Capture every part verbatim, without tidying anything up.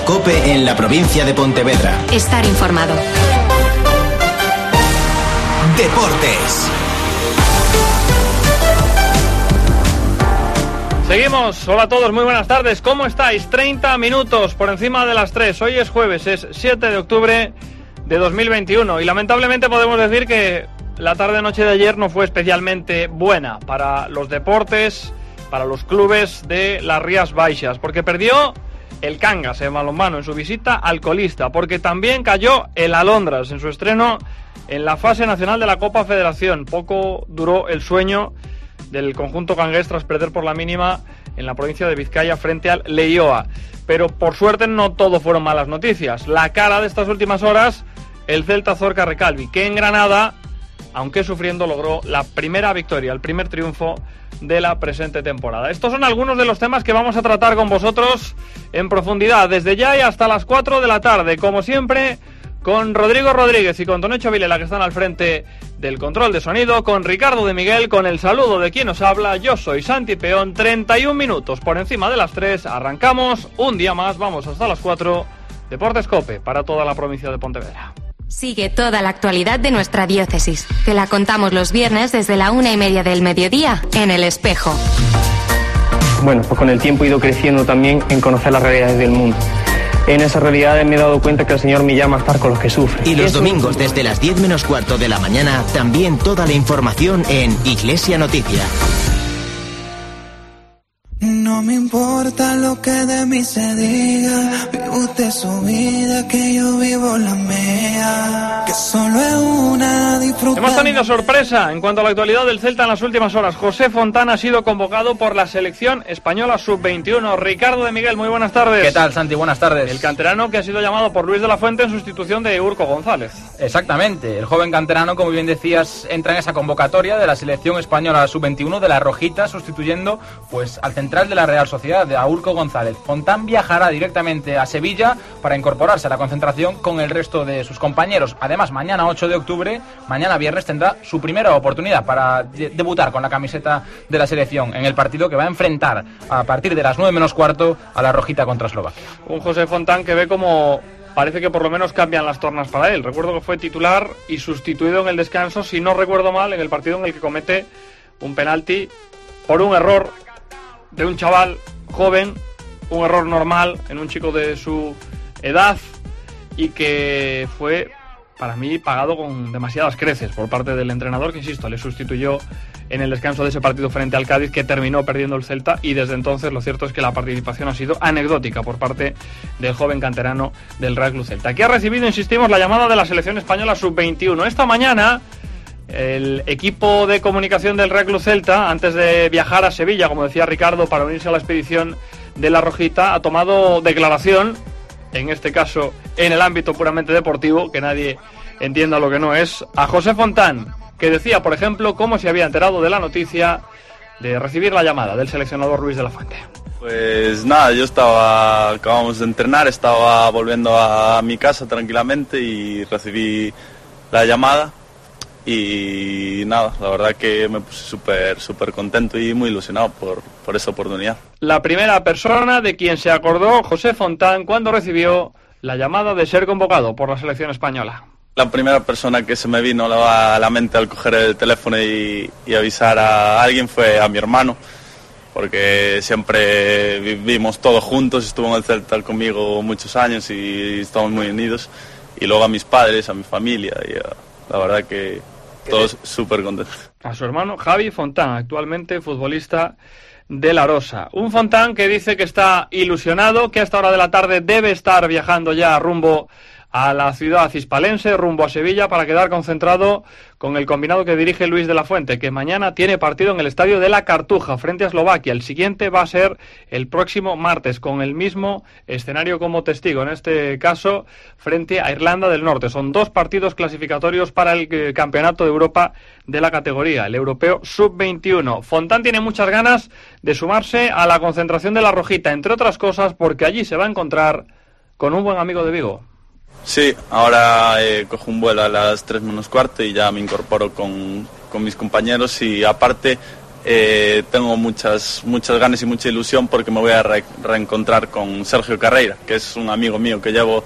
COPE en la provincia de Pontevedra. Estar informado. Deportes. Seguimos, hola a todos, muy buenas tardes, ¿cómo estáis? treinta minutos por encima de las tres, hoy es jueves, es siete de octubre de dos mil veintiuno y lamentablemente podemos decir que la tarde-noche de ayer no fue especialmente buena para los deportes, para los clubes de las Rías Baixas, porque perdió el Cangas en balonmano en su visita al colista, porque también cayó el Alondras en su estreno en la fase nacional de la Copa Federación. Poco duró el sueño del conjunto cangués tras perder por la mínima en la provincia de Vizcaya frente al Leioa. Pero por suerte no todo fueron malas noticias. La cara de estas últimas horas, el Celta Zorca Recalvi, que en Granada, aunque sufriendo, logró la primera victoria, el primer triunfo de la presente temporada. Estos son algunos de los temas que vamos a tratar con vosotros en profundidad, desde ya y hasta las cuatro de la tarde, como siempre, con Rodrigo Rodríguez y con Tonecho Vilela, que están al frente del control de sonido, con Ricardo de Miguel, con el saludo de quien nos habla. Yo soy Santi Peón. Treinta y un minutos por encima de las tres, arrancamos un día más, vamos hasta las cuatro. Deportes COPE para toda la provincia de Pontevedra. Sigue toda la actualidad de nuestra diócesis. Te la contamos los viernes desde la una y media del mediodía en El Espejo. Bueno, pues con el tiempo he ido creciendo también en conocer las realidades del mundo. En esas realidades me he dado cuenta que el Señor me llama a estar con los que sufren. Y los Eso... domingos desde las diez menos cuarto de la mañana, también toda la información en Iglesia Noticia. No me importa lo que de mí se diga, vive usted su vida, que yo vivo la mía, que solo es una disfrutar. Hemos tenido sorpresa en cuanto a la actualidad del Celta en las últimas horas. José Fontán ha sido convocado por la selección española sub veintiuno. Ricardo de Miguel, muy buenas tardes. ¿Qué tal, Santi? Buenas tardes. El canterano que ha sido llamado por Luis de la Fuente en sustitución de Urco González. Exactamente, el joven canterano, como bien decías, entra en esa convocatoria de la selección española sub veintiuno de la Rojita, sustituyendo pues al central de la Real Sociedad, de Urco González. Fontán viajará directamente a Sevilla para incorporarse a la concentración con el resto de sus compañeros. Además, mañana ocho de octubre, mañana viernes, tendrá su primera oportunidad para de- debutar con la camiseta de la selección en el partido que va a enfrentar a partir de las nueve menos cuarto a la Rojita contra Eslovaquia. Un José Fontán que ve como parece que por lo menos cambian las tornas para él. Recuerdo que fue titular y sustituido en el descanso, si no recuerdo mal, en el partido en el que comete un penalti por un error de un chaval joven, un error normal en un chico de su edad y que fue, para mí, pagado con demasiadas creces por parte del entrenador, que, insisto, le sustituyó en el descanso de ese partido frente al Cádiz, que terminó perdiendo el Celta, y desde entonces lo cierto es que la participación ha sido anecdótica por parte del joven canterano del Real Club Celta, que ha recibido, insistimos, la llamada de la selección española sub veintiuno. Esta mañana el equipo de comunicación del Real Club Celta, antes de viajar a Sevilla, como decía Ricardo, para unirse a la expedición de la Rojita, ha tomado declaración, en este caso en el ámbito puramente deportivo, que nadie entienda lo que no es, a José Fontán, que decía, por ejemplo, cómo se había enterado de la noticia de recibir la llamada del seleccionador Luis de la Fuente. Pues nada, yo estaba, acabamos de entrenar, estaba volviendo a mi casa tranquilamente y recibí la llamada. Y nada, la verdad que me puse súper súper contento y muy ilusionado por, por esa oportunidad. La primera persona de quien se acordó José Fontán cuando recibió la llamada de ser convocado por la selección española. La primera persona que se me vino a la mente al coger el teléfono y, y avisar a alguien fue a mi hermano, porque siempre vivimos todos juntos, estuvo en el Celta conmigo muchos años y estamos muy unidos. Y luego a mis padres, a mi familia, y a, la verdad que todos súper contentos. A su hermano Javi Fontán, actualmente futbolista de La Rosa. Un Fontán que dice que está ilusionado, que a esta hora de la tarde debe estar viajando ya rumbo a la ciudad hispalense, rumbo a Sevilla, para quedar concentrado con el combinado que dirige Luis de la Fuente, que mañana tiene partido en el estadio de la Cartuja frente a Eslovaquia. El siguiente va a ser el próximo martes, con el mismo escenario como testigo, en este caso frente a Irlanda del Norte. Son dos partidos clasificatorios para el eh, Campeonato de Europa de la categoría, el europeo sub veintiuno. Fontán tiene muchas ganas de sumarse a la concentración de la Rojita, entre otras cosas porque allí se va a encontrar con un buen amigo de Vigo. Sí, ahora eh, cojo un vuelo a las tres menos cuarto y ya me incorporo con, con mis compañeros y aparte eh, tengo muchas, muchas ganas y mucha ilusión porque me voy a re- reencontrar con Sergio Carreira, que es un amigo mío que llevo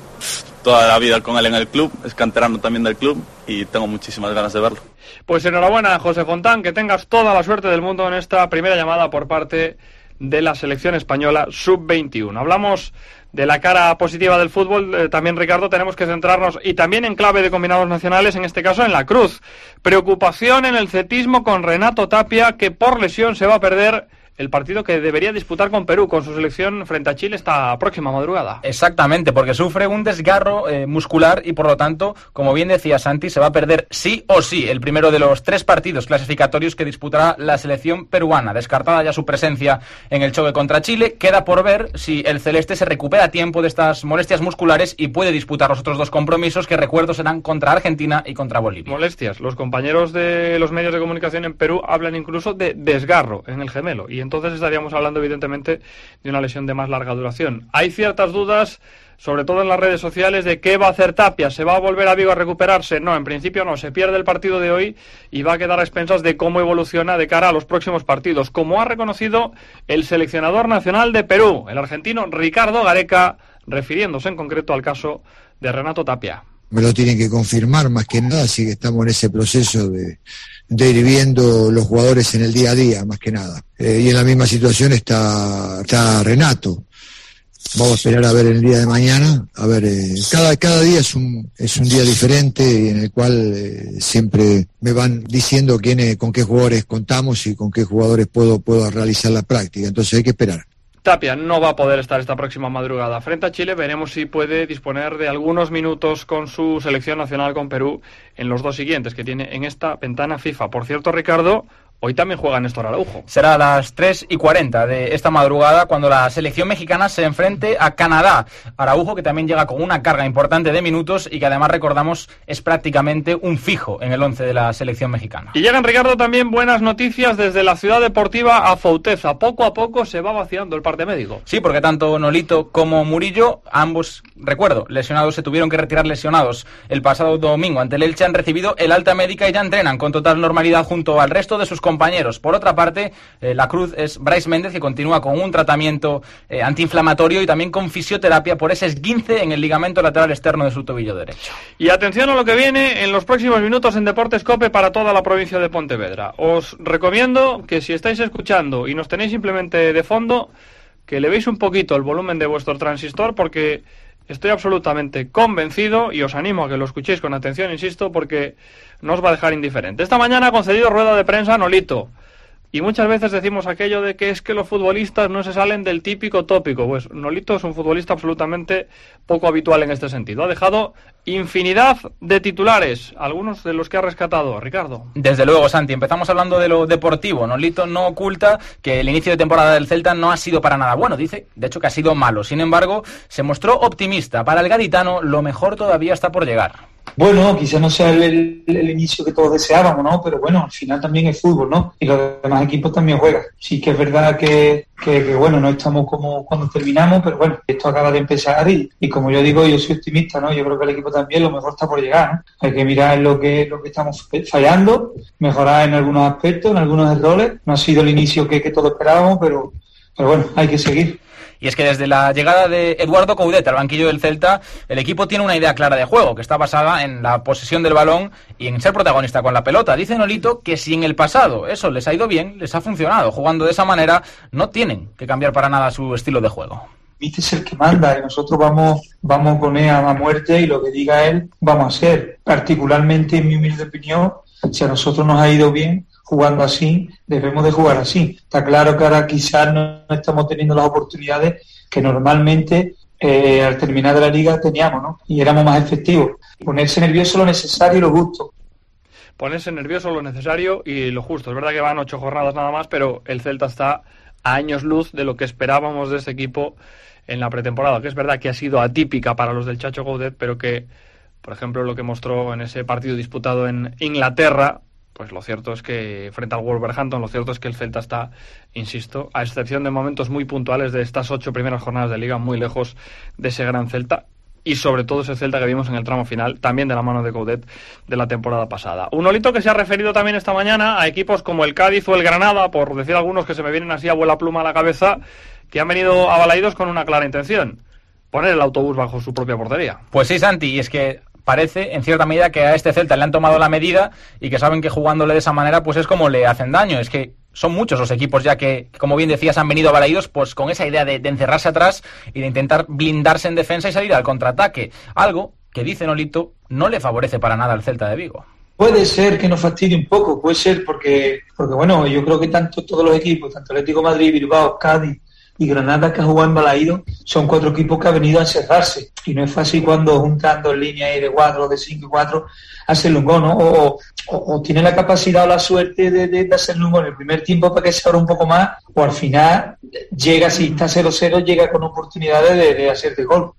toda la vida con él en el club, es canterano también del club y tengo muchísimas ganas de verlo. Pues enhorabuena, José Fontán, que tengas toda la suerte del mundo en esta primera llamada por parte de la selección española sub veintiuno. Hablamos de la cara positiva del fútbol, eh, también, Ricardo, tenemos que centrarnos, y también en clave de combinados nacionales, en este caso en la Cruz. Preocupación en el cetismo con Renato Tapia, que por lesión se va a perder el partido que debería disputar con Perú, con su selección frente a Chile esta próxima madrugada. Exactamente, porque sufre un desgarro eh, muscular y por lo tanto, como bien decía Santi, se va a perder sí o sí el primero de los tres partidos clasificatorios que disputará la selección peruana. Descartada ya su presencia en el choque contra Chile, queda por ver si el celeste se recupera a tiempo de estas molestias musculares y puede disputar los otros dos compromisos que, recuerdo, serán contra Argentina y contra Bolivia. Molestias. Los compañeros de los medios de comunicación en Perú hablan incluso de desgarro en el gemelo, y entonces estaríamos hablando evidentemente de una lesión de más larga duración. Hay ciertas dudas, sobre todo en las redes sociales, de qué va a hacer Tapia. ¿Se va a volver a Vigo a recuperarse? No, en principio no. Se pierde el partido de hoy y va a quedar a expensas de cómo evoluciona de cara a los próximos partidos, como ha reconocido el seleccionador nacional de Perú, el argentino Ricardo Gareca, refiriéndose en concreto al caso de Renato Tapia. Me lo tienen que confirmar más que nada, así que estamos en ese proceso de, de ir viendo los jugadores en el día a día, más que nada. Eh, y en la misma situación está, está Renato. Vamos a esperar a ver el día de mañana. A ver, eh, cada, cada día es un, es un día diferente y en el cual eh, siempre me van diciendo quién, con qué jugadores contamos y con qué jugadores puedo, puedo realizar la práctica. Entonces hay que esperar. Tapia no va a poder estar esta próxima madrugada frente a Chile. Veremos si puede disponer de algunos minutos con su selección nacional con Perú en los dos siguientes que tiene en esta ventana FIFA. Por cierto, Ricardo, hoy también juega Néstor Araujo. Será a las tres y cuarenta de esta madrugada cuando la selección mexicana se enfrente a Canadá. Araujo, que también llega con una carga importante de minutos y que además, recordamos, es prácticamente un fijo en el once de la selección mexicana. Y llegan, Ricardo, también buenas noticias desde la ciudad deportiva Afouteza. Poco a poco se va vaciando el parte médico. Sí, porque tanto Nolito como Murillo, ambos, recuerdo, lesionados, se tuvieron que retirar lesionados el pasado domingo ante el Elche, han recibido el alta médica y ya entrenan con total normalidad junto al resto de sus compañeros. Por otra parte, eh, la cruz es Brais Méndez, que continúa con un tratamiento eh, antiinflamatorio y también con fisioterapia por ese esguince en el ligamento lateral externo de su tobillo derecho. Y atención a lo que viene en los próximos minutos en Deportes COPE para toda la provincia de Pontevedra. Os recomiendo que, si estáis escuchando y nos tenéis simplemente de fondo, que le veis un poquito el volumen de vuestro transistor, porque estoy absolutamente convencido y os animo a que lo escuchéis con atención, insisto, porque no os va a dejar indiferente. Esta mañana ha concedido rueda de prensa a Nolito. Y muchas veces decimos aquello de que es que los futbolistas no se salen del típico tópico. Pues Nolito es un futbolista absolutamente poco habitual en este sentido. Ha dejado infinidad de titulares, algunos de los que ha rescatado, Ricardo. Desde luego, Santi. Empezamos hablando de lo deportivo. Nolito no oculta que el inicio de temporada del Celta no ha sido para nada bueno. Dice, de hecho, que ha sido malo. Sin embargo, se mostró optimista. Para el gaditano, lo mejor todavía está por llegar. Bueno, quizás no sea el, el, el inicio que todos deseábamos, ¿no? Pero bueno, al final también es fútbol, ¿no? Y los demás equipos también juegan. Sí que es verdad que, que, que bueno, no estamos como cuando terminamos, pero bueno, esto acaba de empezar y, y como yo digo, yo soy optimista, ¿no? Yo creo que el equipo también lo mejor está por llegar, ¿no? Hay que mirar lo que, lo que estamos fallando, mejorar en algunos aspectos, en algunos errores. No ha sido el inicio que, que todos esperábamos, pero, pero bueno, hay que seguir. Y es que desde la llegada de Eduardo Coudet al banquillo del Celta, el equipo tiene una idea clara de juego, que está basada en la posesión del balón y en ser protagonista con la pelota. Dice Nolito que si en el pasado eso les ha ido bien, les ha funcionado. Jugando de esa manera, no tienen que cambiar para nada su estilo de juego. Viste, es el que manda y nosotros vamos, vamos con él a muerte y lo que diga él vamos a hacer. Particularmente, en mi humilde opinión, si a nosotros nos ha ido bien jugando así, debemos de jugar así. Está claro que ahora quizás no estamos teniendo las oportunidades que normalmente eh, al terminar de la liga teníamos, ¿no? Y éramos más efectivos. Ponerse nervioso lo necesario y lo justo. Ponerse nervioso lo necesario y lo justo. Es verdad que van ocho jornadas nada más, pero el Celta está a años luz de lo que esperábamos de este equipo en la pretemporada, que es verdad que ha sido atípica para los del Chacho Coudet, pero que, por ejemplo, lo que mostró en ese partido disputado en Inglaterra, pues lo cierto es que frente al Wolverhampton, lo cierto es que el Celta está, insisto, a excepción de momentos muy puntuales de estas ocho primeras jornadas de liga, muy lejos de ese gran Celta. y sobre todo ese Celta que vimos en el tramo final, también de la mano de Coudet de la temporada pasada. Un Nolito que se ha referido también esta mañana a equipos como el Cádiz o el Granada, por decir algunos que se me vienen así a vuela pluma a la cabeza, que han venido abalaídos con una clara intención: poner el autobús bajo su propia portería. Pues sí, Santi, y es que parece en cierta medida que a este Celta le han tomado la medida y que saben que jugándole de esa manera pues es como le hacen daño. Es que son muchos los equipos ya que, como bien decías, han venido abalaídos pues con esa idea de, de encerrarse atrás y de intentar blindarse en defensa y salir al contraataque, algo que, dice Nolito, no le favorece para nada al Celta de Vigo. Puede ser que nos fastidie un poco, puede ser porque, porque bueno, yo creo que tanto todos los equipos, tanto Atlético de Madrid, Bilbao, Cádiz y Granada, que han jugado en Balaído, son cuatro equipos que han venido a encerrarse. Y no es fácil cuando juntando en línea de cuatro, de cinco y cuatro, hacerle un gol, ¿no? O, o, o tiene la capacidad o la suerte de, de, de hacerle un gol en el primer tiempo para que se abra un poco más, o al final llega, si está cero cero, llega con oportunidades de, de hacerte gol.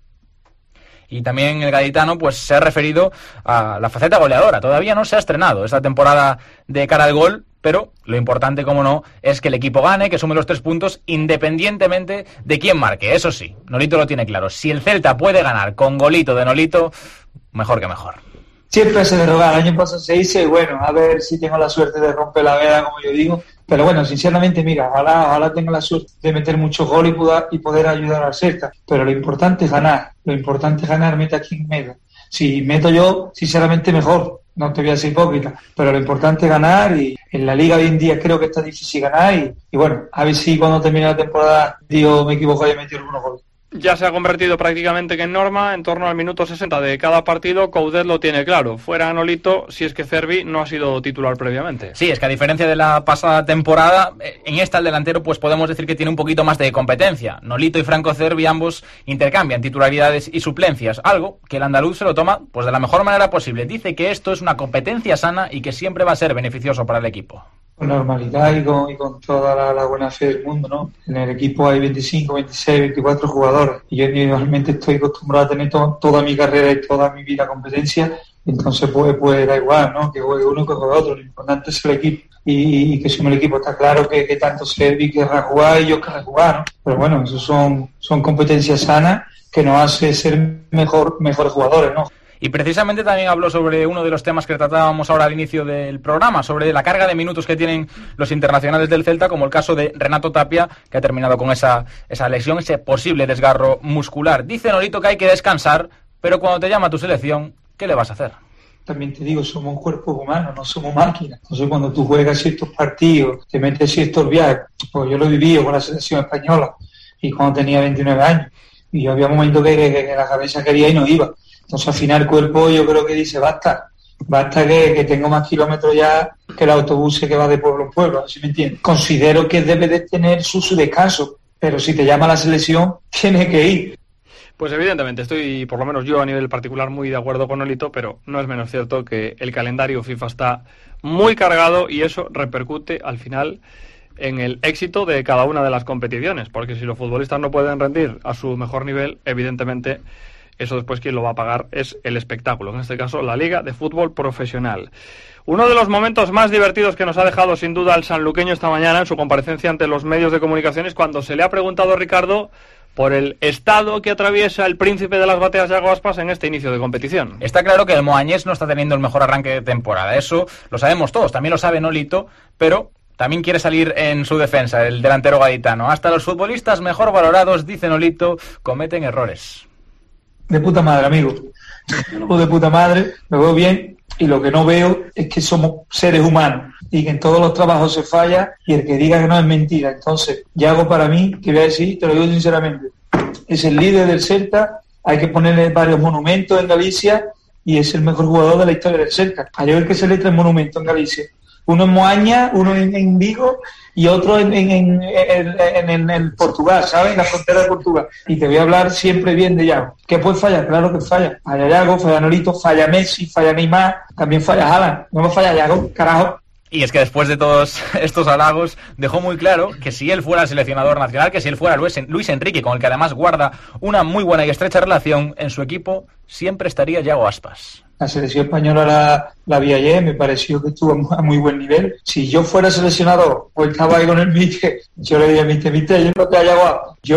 Y también el gaditano pues se ha referido a la faceta goleadora. Todavía no se ha estrenado esta temporada de cara al gol, pero lo importante, como no, es que el equipo gane, que sume los tres puntos independientemente de quién marque. Eso sí, Nolito lo tiene claro. Si el Celta puede ganar con golito de Nolito, mejor que mejor. Siempre se deroga. El año pasado se dice, bueno, a ver si tengo la suerte de romper la veda, como yo digo. Pero bueno, sinceramente, mira, ojalá, ojalá tenga la suerte de meter muchos goles y poder, y poder ayudar al Celta. Pero lo importante es ganar. Lo importante es ganar, meta quien meta. Si meto yo, sinceramente mejor. No te voy a ser hipócrita. Pero lo importante es ganar, y en la Liga hoy en día creo que está difícil ganar. Y, y bueno, a ver si cuando termine la temporada, digo, me equivoco y he metido algunos goles. Ya se ha convertido prácticamente que en norma, en torno al minuto sesenta de cada partido, Coudet lo tiene claro. Fuera Nolito, si es que Cervi no ha sido titular previamente. Sí, es que a diferencia de la pasada temporada, en esta el delantero pues podemos decir que tiene un poquito más de competencia. Nolito y Franco Cervi ambos intercambian titularidades y suplencias, algo que el andaluz se lo toma pues de la mejor manera posible. Dice que esto es una competencia sana y que siempre va a ser beneficioso para el equipo. Con normalidad y con, y con toda la, la buena fe del mundo, ¿no? En el equipo hay veinticinco, veintiséis, veinticuatro jugadores y yo individualmente estoy acostumbrado a tener to, toda mi carrera y toda mi vida competencia, entonces pues, pues da igual, ¿no? Que juegue uno que juegue otro, lo importante es el equipo y, y que sume el equipo. Está claro que, que tanto Servi querrá jugar y yo querrá jugar, ¿no? Pero bueno, eso son, son competencias sanas que nos hace ser mejor, mejores jugadores, ¿no? Y precisamente también habló sobre uno de los temas que tratábamos ahora al inicio del programa, sobre la carga de minutos que tienen los internacionales del Celta, como el caso de Renato Tapia, que ha terminado con esa, esa lesión, ese posible desgarro muscular. Dice Nolito que hay que descansar, pero cuando te llama tu selección, ¿qué le vas a hacer? También te digo, somos un cuerpo humano, no somos máquinas. Entonces cuando tú juegas ciertos partidos, te metes ciertos viajes, pues yo lo he vivido con la selección española y cuando tenía veintinueve años, y había momentos que, que, que la cabeza quería y no iba. Entonces al final el cuerpo yo creo que dice basta, basta que, que tengo más kilómetros ya que el autobús que va de pueblo en pueblo, ¿sí me entiendes? Considero que debe de tener su, su descanso, pero si te llama la selección, tiene que ir. Pues evidentemente estoy, por lo menos yo a nivel particular, muy de acuerdo con Nolito, pero no es menos cierto que el calendario FIFA está muy cargado y eso repercute al final en el éxito de cada una de las competiciones, porque si los futbolistas no pueden rendir a su mejor nivel, evidentemente eso después quien lo va a pagar es el espectáculo, en este caso la Liga de Fútbol Profesional. Uno de los momentos más divertidos que nos ha dejado sin duda el sanluqueño esta mañana en su comparecencia ante los medios de comunicación es cuando se le ha preguntado a Ricardo por el estado que atraviesa el príncipe de las bateas Yago Aspas en este inicio de competición. Está claro que el moañés no está teniendo el mejor arranque de temporada, eso lo sabemos todos, también lo sabe Nolito, pero también quiere salir en su defensa el delantero gaditano. Hasta los futbolistas mejor valorados, dice Nolito, cometen errores. De puta madre, amigo. Yo lo veo de puta madre, lo veo bien, y lo que no veo es que somos seres humanos y que en todos los trabajos se falla, y el que diga que no es mentira. Entonces, Yago para mí, te voy a decir, te lo digo sinceramente, es el líder del Celta, hay que ponerle varios monumentos en Galicia y es el mejor jugador de la historia del Celta. Ayer el que se le trae monumentos en Galicia. Uno en Moaña, uno en, en Vigo y otro en, en, en, en, en, en, en Portugal, ¿sabes? En la frontera de Portugal. Y te voy a hablar siempre bien de Yago. ¿Qué puede fallar? Claro que falla. Falla Yago, falla Nolito, falla Messi, falla Neymar, también falla Haaland. No me falla Yago, carajo. Y es que después de todos estos halagos dejó muy claro que si él fuera el seleccionador nacional, que si él fuera Luis, Luis Enrique, con el que además guarda una muy buena y estrecha relación, en su equipo siempre estaría Yago Aspas. La selección española la, la vi ayer, me pareció que estuvo a muy buen nivel. Si yo fuera seleccionador o estaba ahí con el Mister, yo le diría, Mister, Mister, yo no te haya Yago. Yo,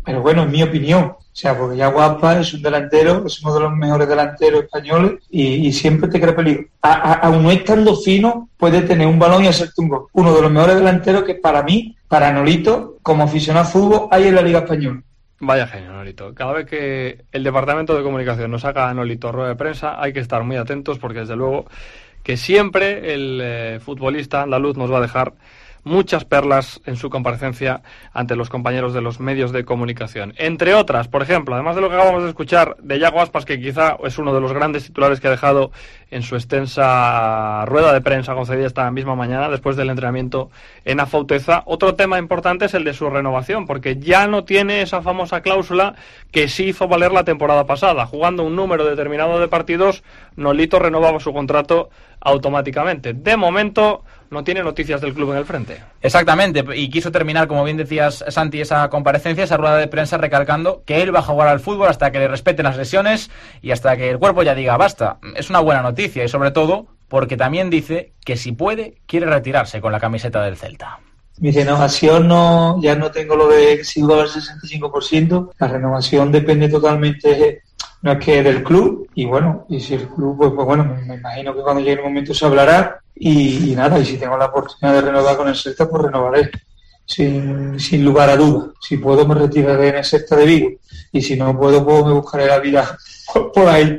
pero bueno, en mi opinión, o sea, porque ya Guapa es un delantero, es uno de los mejores delanteros españoles y, y siempre te crea peligro. A, a, aun no estando fino, puede tener un balón y hacerte un gol. Uno de los mejores delanteros que para mí, para Nolito, como aficionado al fútbol, hay en la Liga Española. Vaya genio, Nolito. Cada vez que el Departamento de Comunicación nos saca a Nolito rueda de prensa, hay que estar muy atentos porque desde luego que siempre el eh, futbolista andaluz nos va a dejar muchas perlas en su comparecencia ante los compañeros de los medios de comunicación. Entre otras, por ejemplo, además de lo que acabamos de escuchar de Yago Aspas, que quizá es uno de los grandes titulares que ha dejado en su extensa rueda de prensa concedida esta misma mañana después del entrenamiento en Afauteza, otro tema importante es el de su renovación, porque ya no tiene esa famosa cláusula que sí hizo valer la temporada pasada. Jugando un número determinado de partidos, Nolito renovaba su contrato automáticamente. De momento no tiene noticias del club en el frente. Exactamente, y quiso terminar, como bien decías, Santi, esa comparecencia, esa rueda de prensa, recalcando que él va a jugar al fútbol hasta que le respeten las lesiones y hasta que el cuerpo ya diga basta. Es una buena noticia y sobre todo porque también dice que si puede, quiere retirarse con la camiseta del Celta. Mi renovación no, ya no tengo lo de si juego al sesenta y cinco por ciento, la renovación depende totalmente, no es que del club, y bueno, y si el club, pues, pues bueno, me, me imagino que cuando llegue el momento se hablará, y, y nada, y si tengo la oportunidad de renovar con el Celta, pues renovaré, sin, sin lugar a dudas. Si puedo me retiraré en el Celta de Vigo, y si no puedo, pues me buscaré la vida por, por ahí.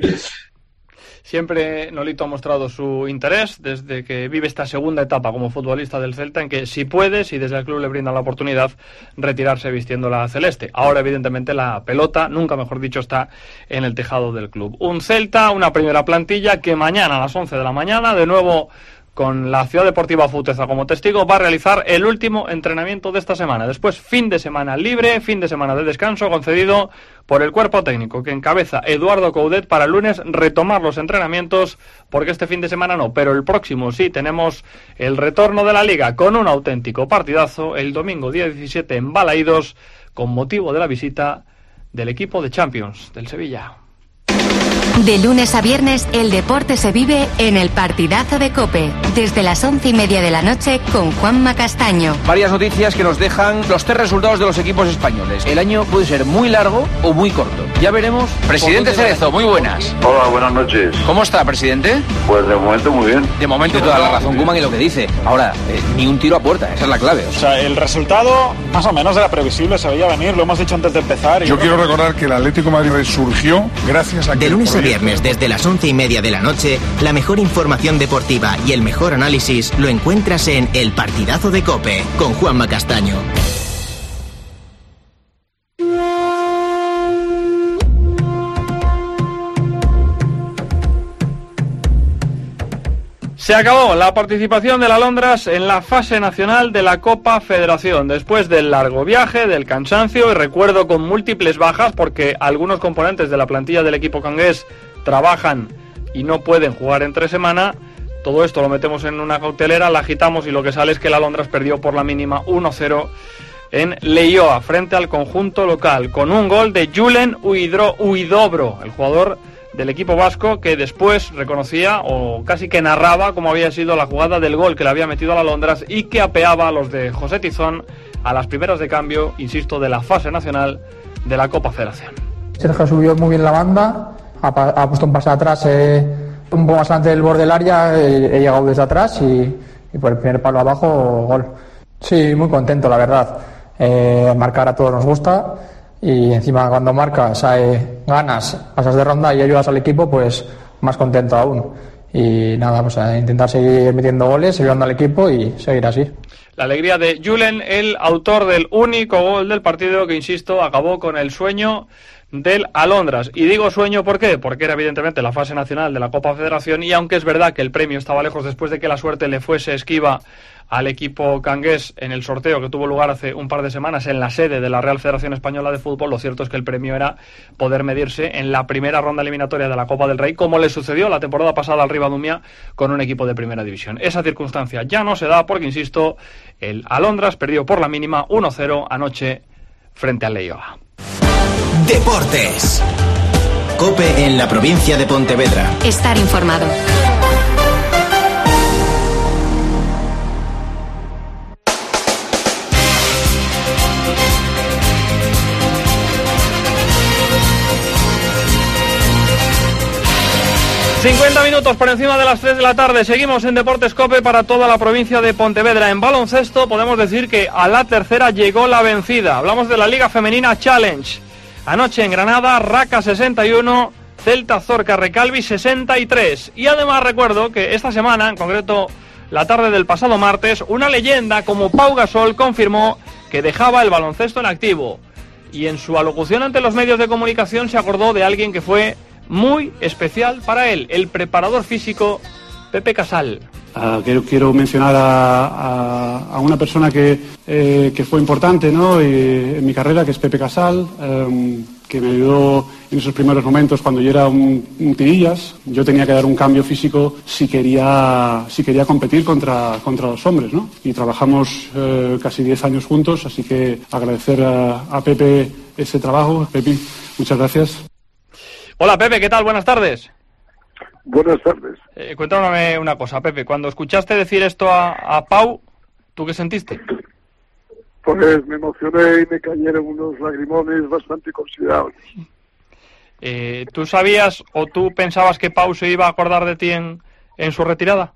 Siempre Nolito ha mostrado su interés desde que vive esta segunda etapa como futbolista del Celta, en que si puede, si desde el club le brindan la oportunidad, retirarse vistiendo la celeste. Ahora, evidentemente, la pelota, nunca mejor dicho, está en el tejado del club. Un Celta, una primera plantilla que mañana a las once de la mañana, de nuevo con la Ciudad Deportiva Afauteza como testigo, va a realizar el último entrenamiento de esta semana. Después, fin de semana libre, fin de semana de descanso concedido por el cuerpo técnico que encabeza Eduardo Coudet para el lunes retomar los entrenamientos, porque este fin de semana no, pero el próximo sí tenemos el retorno de la Liga con un auténtico partidazo el domingo día diecisiete en Balaídos con motivo de la visita del equipo de Champions del Sevilla. De lunes a viernes, el deporte se vive en el partidazo de COPE, desde las once y media de la noche con Juanma Castaño. Varias noticias que nos dejan los tres resultados de los equipos españoles. El año puede ser muy largo o muy corto. Ya veremos. Presidente Cerezo, muy buenas. Hola, buenas noches. ¿Cómo está, presidente? Pues de momento muy bien. De momento toda la razón, Koeman, y lo que dice. Ahora, eh, ni un tiro a puerta, esa es la clave. O sea, el resultado más o menos era previsible, se veía venir, lo hemos dicho antes de empezar. Y yo quiero recordar que el Atlético de Madrid resurgió gracias a que... De lunes a viernes, desde las once y media de la noche, la mejor información deportiva y el mejor análisis lo encuentras en El Partidazo de COPE, con Juanma Castaño. Se acabó la participación del Alondras en la fase nacional de la Copa Federación, después del largo viaje, del cansancio y recuerdo con múltiples bajas, porque algunos componentes de la plantilla del equipo cangués trabajan y no pueden jugar entre semana. Todo esto lo metemos en una cautelera, la agitamos y lo que sale es que el Alondras perdió por la mínima uno cero en Leioa frente al conjunto local, con un gol de Julen Huidobro, el jugador del equipo vasco, que después reconocía o casi que narraba cómo había sido la jugada del gol que le había metido al Alondras y que apeaba a los de José Tizón a las primeras de cambio, insisto, de la fase nacional de la Copa Federación. Sergio subió muy bien la banda, ha, ha puesto un pase atrás, eh, un poco más delante del borde del área, eh, he llegado desde atrás y, y por el primer palo abajo, gol. Sí, muy contento, la verdad. Eh, marcar a todos nos gusta. Y encima cuando marcas, hay ganas, pasas de ronda y ayudas al equipo, pues más contento aún. Y nada, pues a intentar seguir metiendo goles, ayudando al equipo y seguir así. La alegría de Julen, el autor del único gol del partido que, insisto, acabó con el sueño del Alondras. Y digo sueño, ¿por qué? Porque era evidentemente la fase nacional de la Copa Federación y aunque es verdad que el premio estaba lejos después de que la suerte le fuese esquiva al equipo cangués en el sorteo que tuvo lugar hace un par de semanas en la sede de la Real Federación Española de Fútbol, lo cierto es que el premio era poder medirse en la primera ronda eliminatoria de la Copa del Rey, como le sucedió la temporada pasada al Ribadumia con un equipo de primera división. Esa circunstancia ya no se da porque, insisto, el Alondras perdió por la mínima uno cero anoche frente al Leioa. Deportes. COPE en la provincia de Pontevedra. Estar informado. cincuenta minutos por encima de las tres de la tarde. Seguimos en Deportes COPE para toda la provincia de Pontevedra. En baloncesto podemos decir que a la tercera llegó la vencida. Hablamos de la Liga Femenina Challenge. Anoche en Granada, Raca sesenta y uno, Celta Zorca Recalvi sesenta y tres. Y además recuerdo que esta semana, en concreto la tarde del pasado martes, una leyenda como Pau Gasol confirmó que dejaba el baloncesto en activo. Y en su alocución ante los medios de comunicación se acordó de alguien que fue muy especial para él, el preparador físico Pepe Casal. Uh, quiero, quiero mencionar a, a, a una persona que, eh, que fue importante, ¿no? y, en mi carrera, que es Pepe Casal, um, que me ayudó en esos primeros momentos cuando yo era un, un tirillas. Yo tenía que dar un cambio físico si quería, si quería competir contra, contra los hombres, ¿no? Y trabajamos eh, casi diez años juntos, así que agradecer a, a Pepe ese trabajo. Pepe, muchas gracias. Hola Pepe, ¿qué tal? Buenas tardes. Buenas tardes. Eh, cuéntame una cosa, Pepe. Cuando escuchaste decir esto a, a Pau, ¿tú qué sentiste? Pues me emocioné y me cayeron unos lagrimones bastante considerables. Eh, ¿Tú sabías o tú pensabas que Pau se iba a acordar de ti en, en su retirada?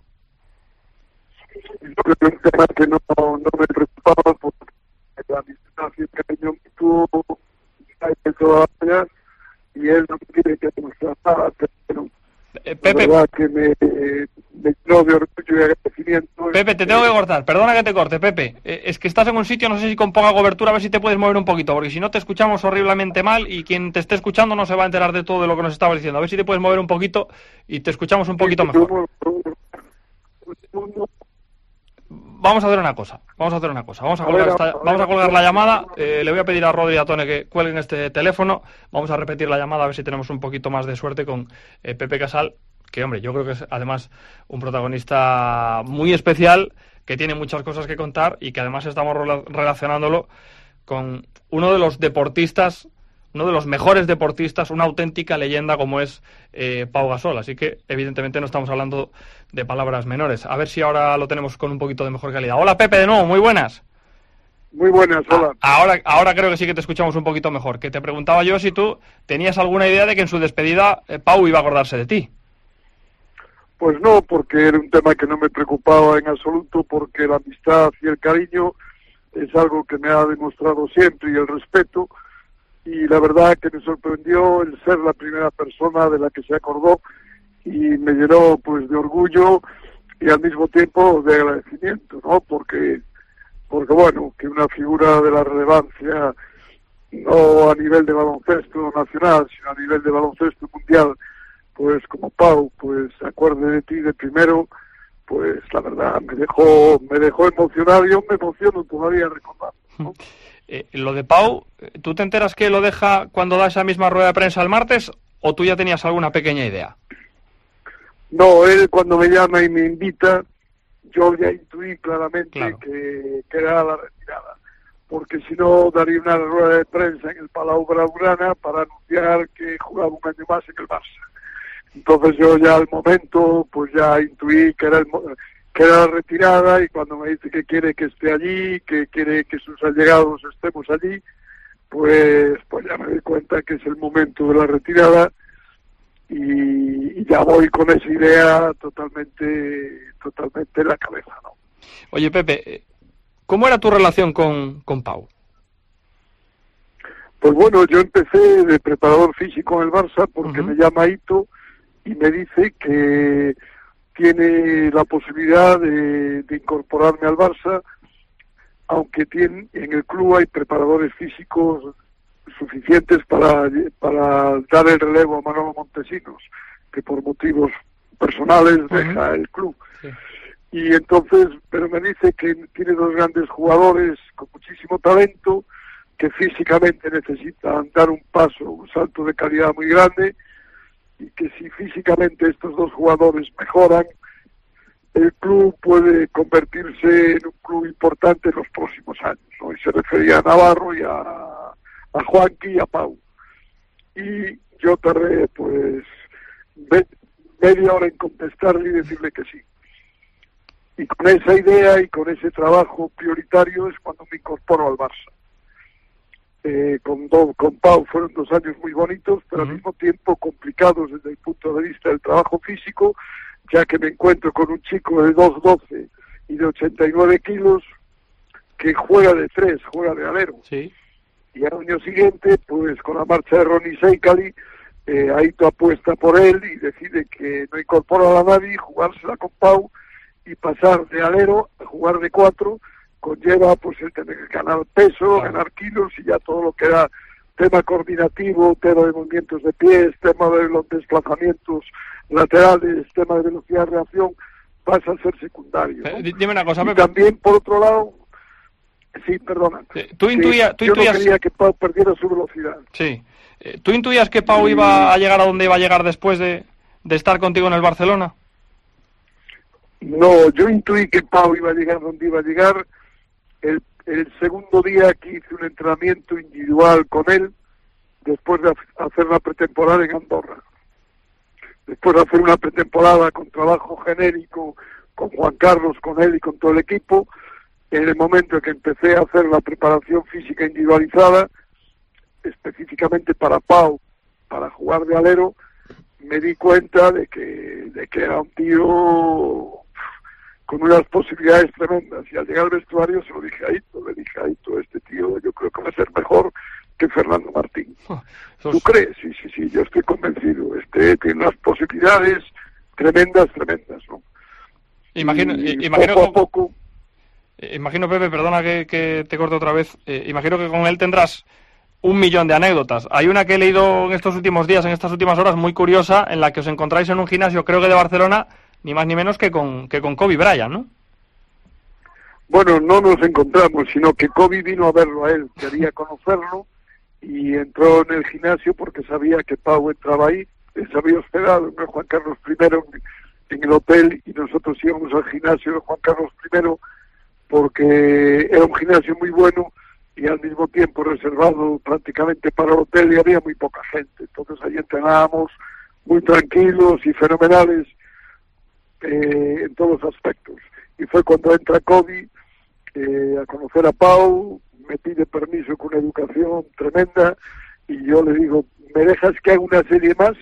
Es un tema que no, no me preocupaba porque la amistad y el cariño que tuvo todavía. Y él no quiere que demuestre nada, pero eh, Pepe, la verdad que me, me llenó de orgullo y agradecimiento. Pepe, te tengo que cortar, perdona que te corte, Pepe. Eh, es que estás en un sitio, no sé si con poca cobertura, a ver si te puedes mover un poquito, porque si no te escuchamos horriblemente mal y quien te esté escuchando no se va a enterar de todo de lo que nos estabas diciendo. A ver si te puedes mover un poquito y te escuchamos un poquito mejor. Vamos a hacer una cosa, vamos a hacer una cosa, vamos a colgar, esta, vamos a colgar la llamada, eh, le voy a pedir a Rodri y a Tone que cuelguen este teléfono, vamos a repetir la llamada a ver si tenemos un poquito más de suerte con eh, Pepe Casal, que hombre, yo creo que es además un protagonista muy especial, que tiene muchas cosas que contar y que además estamos relacionándolo con uno de los deportistas, uno de los mejores deportistas, una auténtica leyenda como es eh, Pau Gasol. Así que evidentemente no estamos hablando de palabras menores. A ver si ahora lo tenemos con un poquito de mejor calidad. Hola Pepe, de nuevo, muy buenas. Muy buenas, hola. A- ahora, ahora creo que sí que te escuchamos un poquito mejor. Que te preguntaba yo si tú tenías alguna idea de que en su despedida eh, Pau iba a acordarse de ti. Pues no, porque era un tema que no me preocupaba en absoluto, porque la amistad y el cariño es algo que me ha demostrado siempre, y el respeto. Y la verdad que me sorprendió el ser la primera persona de la que se acordó y me llenó pues de orgullo y al mismo tiempo de agradecimiento, ¿no? Porque, porque bueno, que una figura de la relevancia, no a nivel de baloncesto nacional, sino a nivel de baloncesto mundial, pues como Pau, pues se acuerde de ti de primero, pues la verdad me dejó, me dejó emocionado y yo me emociono todavía recordando, ¿no? Eh, lo de Pau, ¿tú te enteras que lo deja cuando da esa misma rueda de prensa el martes o tú ya tenías alguna pequeña idea? No, él cuando me llama y me invita, yo ya intuí claramente Claro. que, que era la retirada, porque si no daría una rueda de prensa en el Palau Blaugrana para anunciar que jugaba un año más en el Barça. Entonces yo ya al momento pues ya intuí que era el mo- que era la retirada, y cuando me dice que quiere que esté allí, que quiere que sus allegados estemos allí, pues pues ya me doy cuenta que es el momento de la retirada y, y ya voy con esa idea totalmente totalmente en la cabeza, ¿no? Oye, Pepe, ¿cómo era tu relación con, con Pau? Pues bueno, yo empecé de preparador físico en el Barça porque uh-huh. me llama Ito y me dice que tiene la posibilidad de, de incorporarme al Barça, aunque tiene, en el club hay preparadores físicos suficientes para, para dar el relevo a Manolo Montesinos, que por motivos personales uh-huh. deja el club. Sí. Y entonces, pero me dice que tiene dos grandes jugadores con muchísimo talento, que físicamente necesitan dar un paso, un salto de calidad muy grande, y que si físicamente estos dos jugadores mejoran, el club puede convertirse en un club importante en los próximos años, ¿no? Y se refería a Navarro y a, a Juanqui y a Pau. Y yo tardé pues me, media hora en contestarle y decirle que sí. Y con esa idea y con ese trabajo prioritario es cuando me incorporo al Barça. eh, con, do, con Pau fueron dos años muy bonitos, pero uh-huh. al mismo tiempo complicados desde el punto de vista del trabajo físico, ya que me encuentro con un chico de dos doce y de ochenta y nueve kilos que juega de tres, juega de alero. Sí. Y al año siguiente, pues con la marcha de Ronnie Seikali, eh, Aito apuesta por él y decide que no incorpora a nadie, jugársela con Pau y pasar de alero a jugar de cuatro, conlleva pues el tener que ganar peso, claro. ganar kilos y ya todo lo que era tema coordinativo, tema de movimientos de pies, tema de los desplazamientos laterales, tema de velocidad de reacción, pasa a ser secundario, ¿no? Eh, dime una cosa, y Pepe. También, por otro lado, sí, perdona. Eh, tú intuías, tú yo intuías... no quería que Pau perdiera su velocidad. Sí. Eh, ¿Tú intuías que Pau sí. iba a llegar a donde iba a llegar después de, de estar contigo en el Barcelona? No, yo intuí que Pau iba a llegar donde iba a llegar. El, el segundo día que hice un entrenamiento individual con él, después de hacer la pretemporada en Andorra. Después de hacer una pretemporada con trabajo genérico, con Juan Carlos, con él y con todo el equipo, en el momento en que empecé a hacer la preparación física individualizada, específicamente para Pau, para jugar de alero, me di cuenta de que, de que era un tío con unas posibilidades tremendas, y al llegar al vestuario se lo dije a Aito, le dije a Aito, este tío yo creo que va a ser mejor que Fernando Martín. Oh, ¿Tú es... crees? Sí, sí, sí, yo estoy convencido, este tiene unas posibilidades tremendas, tremendas, ¿no? Imagino, y imagino poco a poco... Imagino, Pepe, perdona que, que te corte otra vez, eh, imagino que con él tendrás un millón de anécdotas. Hay una que he leído en estos últimos días, en estas últimas horas, muy curiosa, en la que os encontráis en un gimnasio, creo que de Barcelona, ni más ni menos que con que con Kobe Bryant, ¿no? Bueno, no nos encontramos, sino que Kobe vino a verlo a él, quería conocerlo, y entró en el gimnasio porque sabía que Pau entraba ahí, él se había hospedado en el Juan Carlos primero en el hotel, y nosotros íbamos al gimnasio de Juan Carlos primero porque era un gimnasio muy bueno y al mismo tiempo reservado prácticamente para el hotel, y había muy poca gente, entonces ahí entrenábamos muy tranquilos y fenomenales eh, en todos los aspectos. Y fue cuando entra Kobe eh, a conocer a Pau, me pide permiso con una educación tremenda, y yo le digo, ¿me dejas que haga una serie más?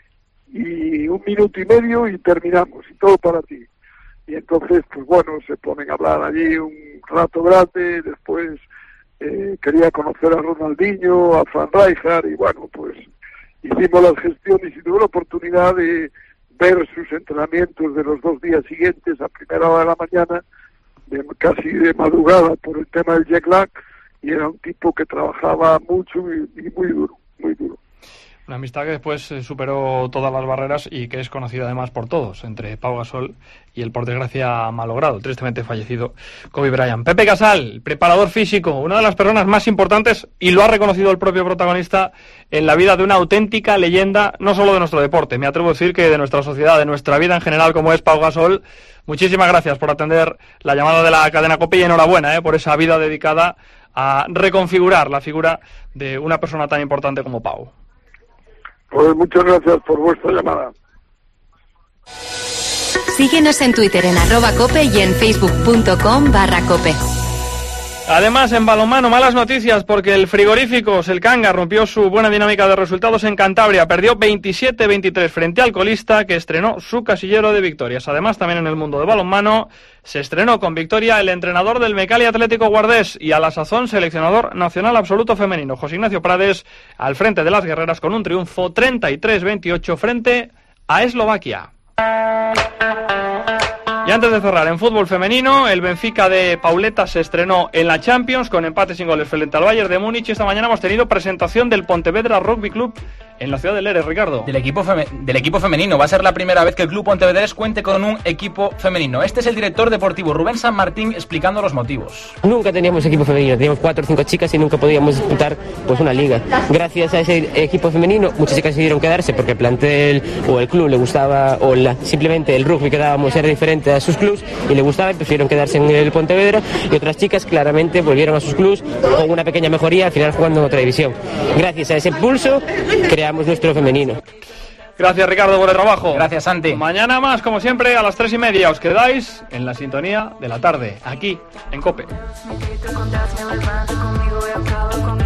Y un minuto y medio y terminamos, y todo para ti. Y entonces, pues bueno, se ponen a hablar allí un rato grande, después eh, quería conocer a Ronaldinho, a Fran Rijkaard, y bueno, pues hicimos las gestiones y tuve la oportunidad de ver sus entrenamientos de los dos días siguientes a primera hora de la mañana, de, casi de madrugada por el tema del jet lag, y era un tipo que trabajaba mucho y, y muy duro, muy duro. Una amistad que después eh, superó todas las barreras y que es conocida además por todos, entre Pau Gasol y el por desgracia malogrado, tristemente fallecido Kobe Bryant. Pepe Casal, preparador físico, una de las personas más importantes, y lo ha reconocido el propio protagonista, en la vida de una auténtica leyenda, no solo de nuestro deporte, me atrevo a decir que de nuestra sociedad, de nuestra vida en general, como es Pau Gasol. Muchísimas gracias por atender la llamada de la cadena COPE, y enhorabuena eh, por esa vida dedicada a reconfigurar la figura de una persona tan importante como Pau. Pues muchas gracias por vuestra llamada. Síguenos en Twitter en arroba cope y en facebook.com barra cope. Además, en balonmano, malas noticias porque el frigorífico Selcanga rompió su buena dinámica de resultados en Cantabria. Perdió veintisiete veintitrés frente al colista, que estrenó su casillero de victorias. Además, también en el mundo de balonmano se estrenó con victoria el entrenador del Mecali Atlético Guardés y a la sazón seleccionador nacional absoluto femenino, José Ignacio Prades, al frente de las guerreras con un triunfo treinta y tres veintiocho frente a Eslovaquia. Y antes de cerrar, en fútbol femenino, el Benfica de Pauleta se estrenó en la Champions con empate sin goles frente al Bayern de Múnich, y esta mañana hemos tenido presentación del Pontevedra Rugby Club en la ciudad de Leres, Ricardo. Del equipo, feme- del equipo femenino. Va a ser la primera vez que el Club Pontevedrés cuente con un equipo femenino. Este es el director deportivo Rubén San Martín explicando los motivos. Nunca teníamos equipo femenino, teníamos cuatro o cinco chicas y nunca podíamos disputar pues una liga. Gracias a ese equipo femenino, muchas chicas decidieron quedarse porque el plantel o el club le gustaba, o la, simplemente el rugby que dábamos era diferente a sus clubs y le gustaba y prefirieron quedarse en el Pontevedra, y otras chicas claramente volvieron a sus clubs con una pequeña mejoría, al final jugando en otra división. Gracias a ese impulso creamos nuestro femenino. Gracias, Ricardo, por el trabajo. Gracias, Santi. Mañana más, como siempre, a las tres y media os quedáis en la sintonía de la tarde, aquí en COPE.